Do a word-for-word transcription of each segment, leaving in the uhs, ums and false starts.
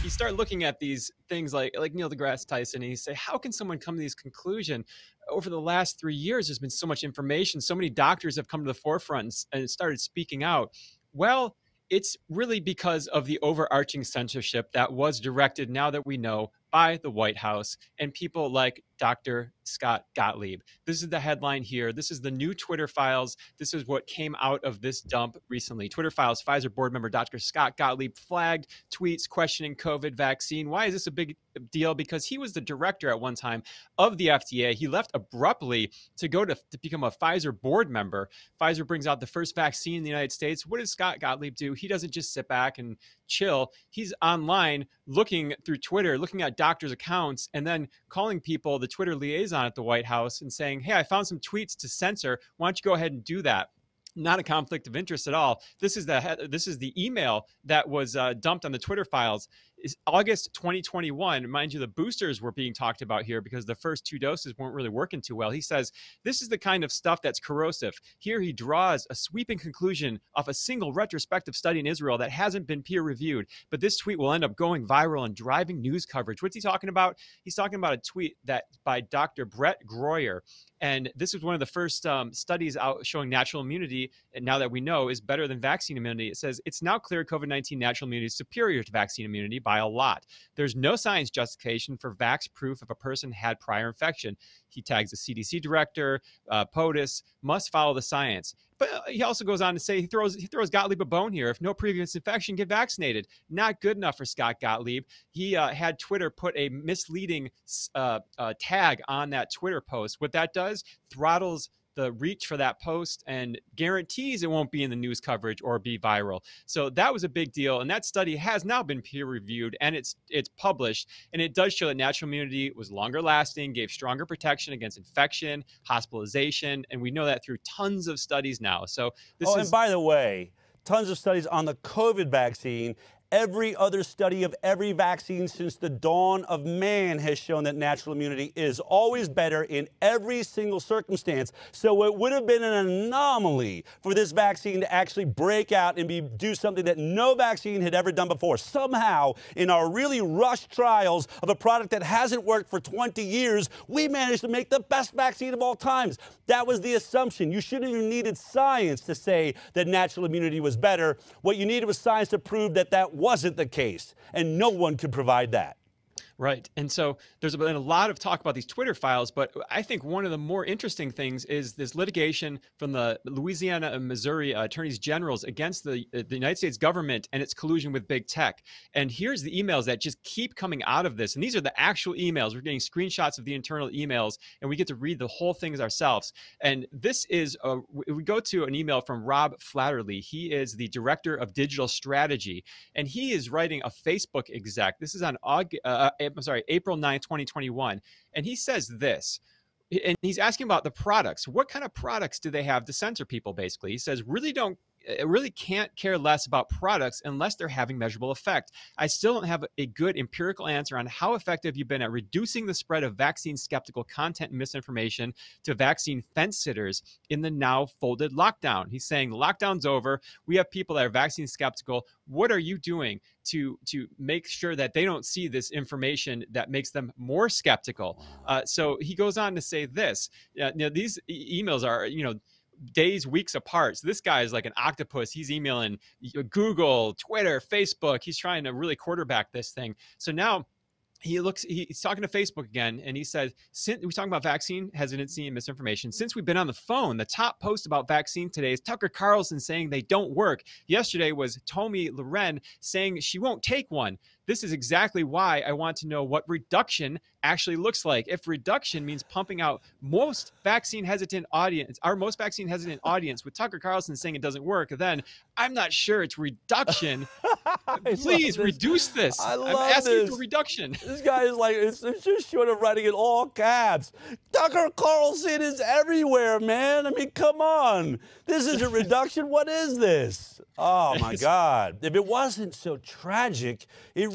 you start looking at these things like like Neil deGrasse Tyson, and you say, how can someone come to this conclusion? Over the last three years, there's been so much information. So many doctors have come to the forefront and started speaking out. Well, it's really because of the overarching censorship that was directed, now that we know, by the White House and people like Doctor Scott Gottlieb. This is the headline here. This is the new Twitter files. This is what came out of this dump recently. Twitter files, Pfizer board member Doctor Scott Gottlieb flagged tweets questioning COVID vaccine. Why is this a big deal? Because he was the director at one time of the F D A. He left abruptly to go to, to become a Pfizer board member. Pfizer brings out the first vaccine in the United States. What does Scott Gottlieb do? He doesn't just sit back and chill. He's online looking through Twitter, looking at doctors' accounts, and then calling people, the Twitter liaison at the White House, and saying, hey, I found some tweets to censor. Why don't you go ahead and do that? Not a conflict of interest at all. This is the this is the email that was uh, dumped on the Twitter files. Is August twenty twenty-one. Mind you, the boosters were being talked about here because the first two doses weren't really working too well. He says, this is the kind of stuff that's corrosive. Here he draws a sweeping conclusion off a single retrospective study in Israel that hasn't been peer reviewed. But this tweet will end up going viral and driving news coverage. What's he talking about? He's talking about a tweet that by Doctor Brett Groyer. And this is one of the first um, studies out showing natural immunity, and now that we know is better than vaccine immunity. It says it's now clear COVID nineteen natural immunity is superior to vaccine immunity by a lot. There's no science justification for vax proof if a person had prior infection. He tags the C D C director, uh, POTUS, must follow the science. But he also goes on to say he throws he throws Gottlieb a bone here. If no previous infection, get vaccinated. Not good enough for Scott Gottlieb. He uh, had Twitter put a misleading uh, uh, tag on that Twitter post. What that does, throttles the reach for that post and guarantees it won't be in the news coverage or be viral. So that was a big deal. And that study has now been peer reviewed and it's it's published. And it does show that natural immunity was longer lasting, gave stronger protection against infection, hospitalization. And we know that through tons of studies now. So this oh, is. And by the way, tons of studies on the COVID vaccine. Every other study of every vaccine since the dawn of man has shown that natural immunity is always better in every single circumstance. So it would have been an anomaly for this vaccine to actually break out and be do something that no vaccine had ever done before. Somehow, in our really rushed trials of a product that hasn't worked for twenty years, we managed to make the best vaccine of all times. That was the assumption. You shouldn't have needed science to say that natural immunity was better. What you needed was science to prove that that wasn't the case, and no one could provide that. Right. And so there's been a lot of talk about these Twitter files, but I think one of the more interesting things is this litigation from the Louisiana and Missouri uh, attorneys generals against the, uh, the United States government and its collusion with big tech. And here's the emails that just keep coming out of this. And these are the actual emails. We're getting screenshots of the internal emails, and we get to read the whole things ourselves. And this is, a, we go to an email from Rob Flatterly. He is the director of digital strategy, and he is writing a Facebook exec. This is on August, uh, I'm sorry, April ninth, twenty twenty-one. And he says this, and he's asking about the products. What kind of products do they have to censor people, basically? He says, really don't, really can't care less about products unless they're having measurable effect. I still don't have a good empirical answer on how effective you've been at reducing the spread of vaccine skeptical content and misinformation to vaccine fence sitters in the now folded lockdown. He's saying the lockdown's over. We have people that are vaccine skeptical. What are you doing to to make sure that they don't see this information that makes them more skeptical? Uh, so he goes on to say this. Uh, you know, these e- emails are, you know, days, weeks apart. So this guy is like an octopus. He's emailing Google, Twitter, Facebook. He's trying to really quarterback this thing. So now he looks, he's talking to Facebook again, and he says, since we're talking about vaccine hesitancy and misinformation, since we've been on the phone, the top post about vaccine today is Tucker Carlson saying they don't work. Yesterday was Tomi Lahren saying she won't take one. This is exactly why I want to know what reduction actually looks like. If reduction means pumping out most vaccine hesitant audience, our most vaccine hesitant audience with Tucker Carlson saying it doesn't work, then I'm not sure it's reduction. Please this. reduce this. I love I'm asking this. for reduction. This guy is like, it's, it's just short of writing in all caps. Tucker Carlson is everywhere, man. I mean, come on. This isn't reduction. What is this? Oh, my God. If it wasn't so tragic, it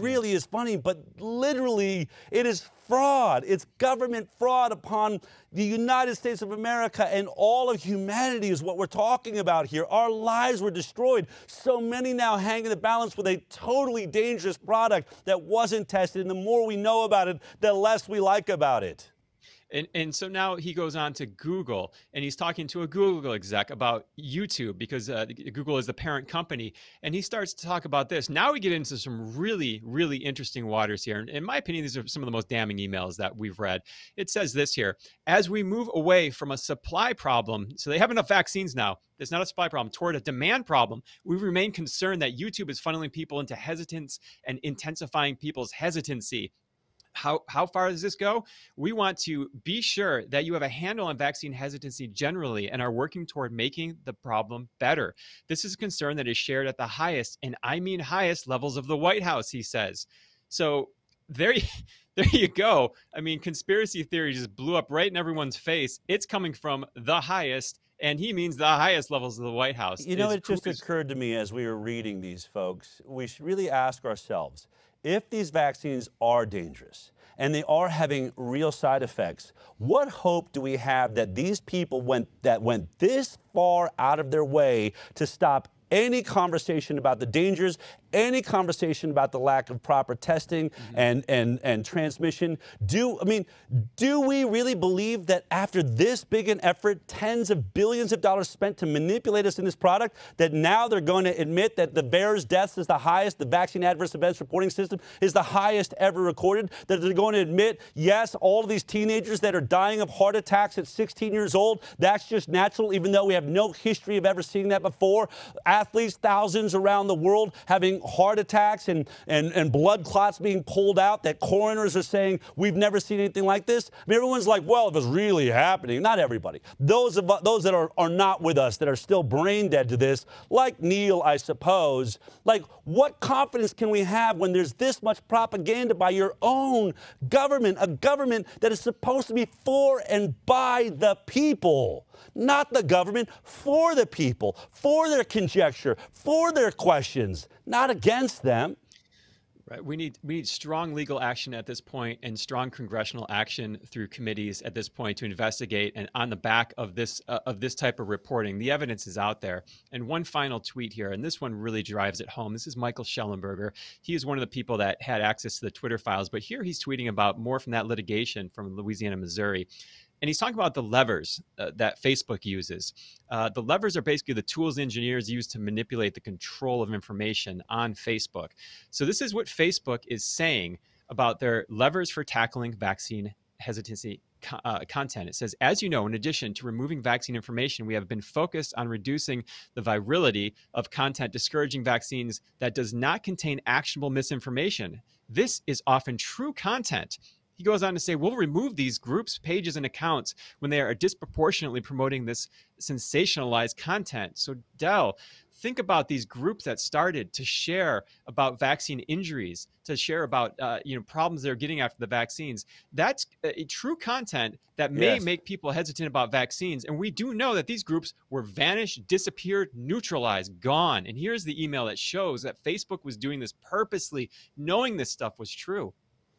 really is funny, but literally it is fraud. It's government fraud upon the United States of America, and all of humanity is what we're talking about here. Our lives were destroyed. So many now hang in the balance with a totally dangerous product that wasn't tested, and the more we know about it, the less we like about it. And, and so now he goes on to Google, and he's talking to a Google exec about YouTube, because uh, Google is the parent company. And he starts to talk about this. Now we get into some really, really interesting waters here. And in my opinion, these are some of the most damning emails that we've read. It says this here: as we move away from a supply problem, so they have enough vaccines now, it's not a supply problem, toward a demand problem, we remain concerned that YouTube is funneling people into hesitance and intensifying people's hesitancy. How, how far does this go? We want to be sure that you have a handle on vaccine hesitancy generally and are working toward making the problem better. This is a concern that is shared at the highest, and I mean highest, levels of the White House, he says. So there, there you go. I mean, conspiracy theory just blew up right in everyone's face. It's coming from the highest, and he means the highest levels of the White House. You know, It's it just cuckoo's- occurred to me as we were reading these, folks, we should really ask ourselves, if these vaccines are dangerous and they are having real side effects, what hope do we have that these people went that went this far out of their way to stop any conversation about the dangers, any conversation about the lack of proper testing mm-hmm. and, and, and transmission? Do, I mean, do we really believe that after this big an effort, tens of billions of dollars spent to manipulate us in this product, that now they're going to admit that the VAERS deaths is the highest, the vaccine adverse events reporting system is the highest ever recorded, that they're going to admit, yes, all of these teenagers that are dying of heart attacks at sixteen years old, that's just natural, even though we have no history of ever seeing that before. Athletes, thousands around the world having heart attacks and, and, and blood clots being pulled out, that coroners are saying, we've never seen anything like this. I mean, everyone's like, well, if it's really happening, not everybody. Those of those that are, are not with us, that are still brain dead to this, like Neil, I suppose, like, what confidence can we have when there's this much propaganda by your own government, a government that is supposed to be for and by the people? Not the government, for the people, for their conjecture, for their questions, not against them. Right. We need we need strong legal action at this point, and strong congressional action through committees at this point to investigate. And on the back of this uh, of this type of reporting, the evidence is out there. And one final tweet here, and this one really drives it home. This is Michael Schellenberger. He is one of the people that had access to the Twitter files, but here he's tweeting about more from that litigation from Louisiana, Missouri. And he's talking about the levers uh, that Facebook uses. Uh, the levers are basically the tools engineers use to manipulate the control of information on Facebook. So this is what Facebook is saying about their levers for tackling vaccine hesitancy co- uh, content. It says, as you know, in addition to removing vaccine information, we have been focused on reducing the virality of content discouraging vaccines that does not contain actionable misinformation. This is often true content. He goes on to say, we'll remove these groups, pages, and accounts when they are disproportionately promoting this sensationalized content. So, Del, think about these groups that started to share about vaccine injuries, to share about uh, you know problems they're getting after the vaccines. That's a true content that may Yes. make people hesitant about vaccines. And we do know that these groups were vanished, disappeared, neutralized, gone. And here's the email that shows that Facebook was doing this purposely, knowing this stuff was true.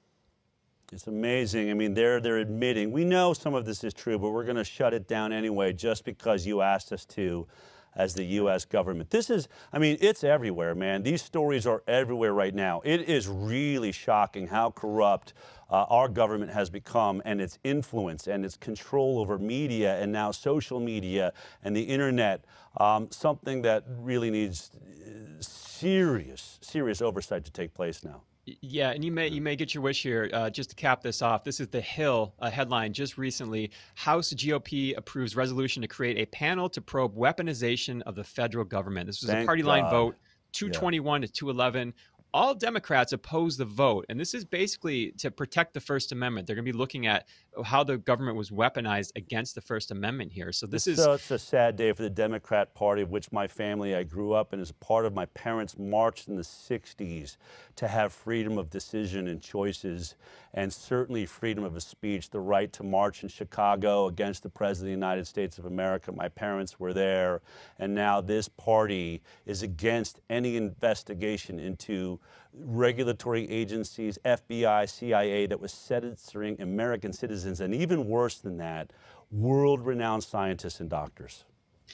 It's amazing. I mean, they're they're admitting, we know some of this is true, but we're going to shut it down anyway just because you asked us to as the U S government. This is, I mean, it's everywhere, man. These stories are everywhere right now. It is really shocking how corrupt uh, our government has become, and its influence and its control over media and now social media and the internet. Um, something that really needs serious, serious oversight to take place now. Yeah, and you may you may get your wish here. Uh, just to cap this off, this is the Hill uh, headline just recently. House G O P approves resolution to create a panel to probe weaponization of the federal government. This was Thank a party line God. vote, two twenty-one to two eleven. All Democrats oppose the vote, and this is basically to protect the First Amendment. They're going to be looking at how the government was weaponized against the First Amendment here. So this It's is such a sad day for the Democrat Party, of which my family, I grew up in as part of my parents' march in the sixties to have freedom of decision and choices, and certainly freedom of speech, the right to march in Chicago against the President of the United States of America. My parents were there, and now this party is against any investigation into regulatory agencies, F B I, C I A, that was censoring American citizens, and even worse than that, world-renowned scientists and doctors.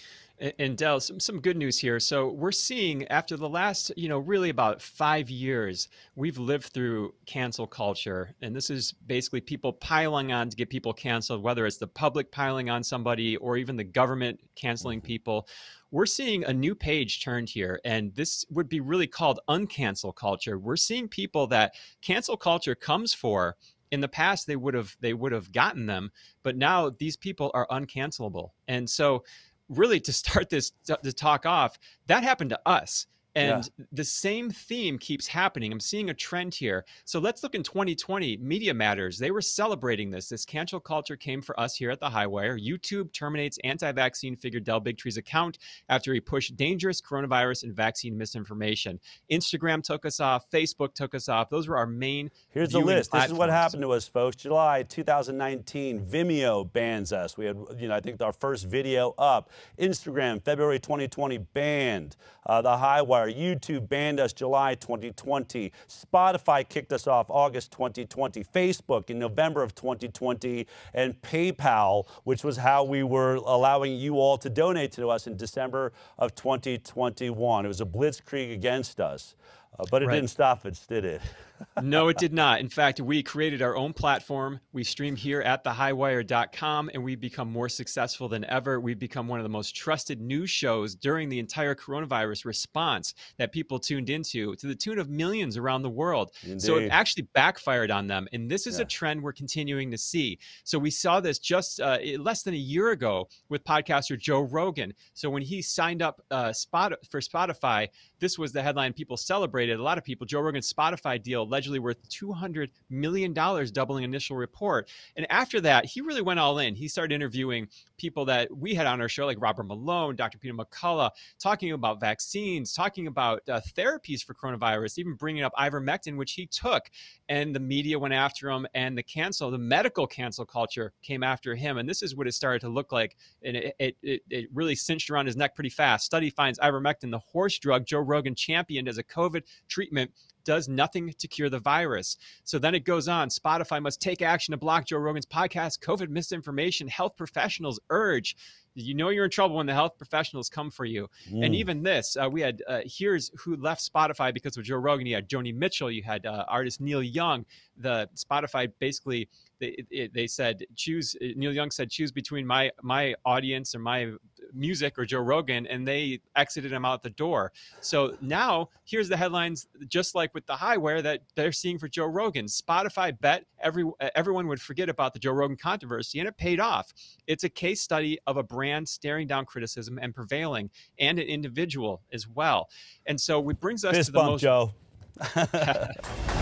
And Del, some, some good news here. So we're seeing after the last, you know, really about five years, we've lived through cancel culture. And this is basically people piling on to get people canceled, whether it's the public piling on somebody or even the government canceling people. We're seeing a new page turned here, and this would be really called uncancel culture. We're seeing people that cancel culture comes for. In the past, they would have they would have gotten them, but now these people are uncancelable. And so really to start this to talk off, that happened to us. And yeah. the same theme keeps happening. I'm seeing a trend here. So let's look in twenty twenty, Media Matters. They were celebrating this. This cancel culture came for us here at the Highwire. YouTube terminates anti-vaccine figure Del Bigtree's account after he pushed dangerous coronavirus and vaccine misinformation. Instagram took us off. Facebook took us off. Those were our main Here's the list. Platforms. This is what happened to us, folks. July two thousand nineteen, Vimeo bans us. We had, you know, I think our first video up. Instagram, February twenty twenty, banned. Uh, the Highwire. YouTube banned us July twenty twenty. Spotify kicked us off August twenty twenty. Facebook in November of twenty twenty. And PayPal, which was how we were allowing you all to donate to us in December of twenty twenty-one. It was a blitzkrieg against us. Uh, but it right. didn't stop us, did it? No, it did not. In fact, we created our own platform. We stream here at the highwire dot com, and we've become more successful than ever. We've become one of the most trusted news shows during the entire coronavirus response that people tuned into, to the tune of millions around the world. Indeed. So it actually backfired on them. And this is yeah. a trend we're continuing to see. So we saw this just uh, less than a year ago with podcaster Joe Rogan. So when he signed up uh, Spot for Spotify, this was the headline people celebrated. A lot of people, Joe Rogan's Spotify deal allegedly worth two hundred million dollars, doubling initial report. And after that, he really went all in. He started interviewing people that we had on our show, like Robert Malone, Doctor Peter McCullough, talking about vaccines, talking about uh, therapies for coronavirus, even bringing up ivermectin, which he took. And the media went after him, and the cancel, the medical cancel culture came after him. And this is what it started to look like. And it, it, it, it really cinched around his neck pretty fast. Study finds ivermectin, the horse drug Joe Rogan championed as a COVID treatment, does nothing to cure the virus. So then it goes on. Spotify must take action to block Joe Rogan's podcast. COVID misinformation. Health professionals urge. You know you're in trouble when the health professionals come for you. Mm. And even this, uh, we had, uh, here's who left Spotify because of Joe Rogan. You had Joni Mitchell. You had uh, artist Neil Young. The Spotify basically, they, it, they said, choose, Neil Young said, choose between my my audience or my music or Joe Rogan, and they exited him out the door. So now here's the headlines, just like with the Highwire, that they're seeing for Joe Rogan. Spotify bet every everyone would forget about the Joe Rogan controversy, and it paid off. It's a case study of a brand staring down criticism and prevailing, and an individual as well. And so it brings us Fist to the bump, most Joe.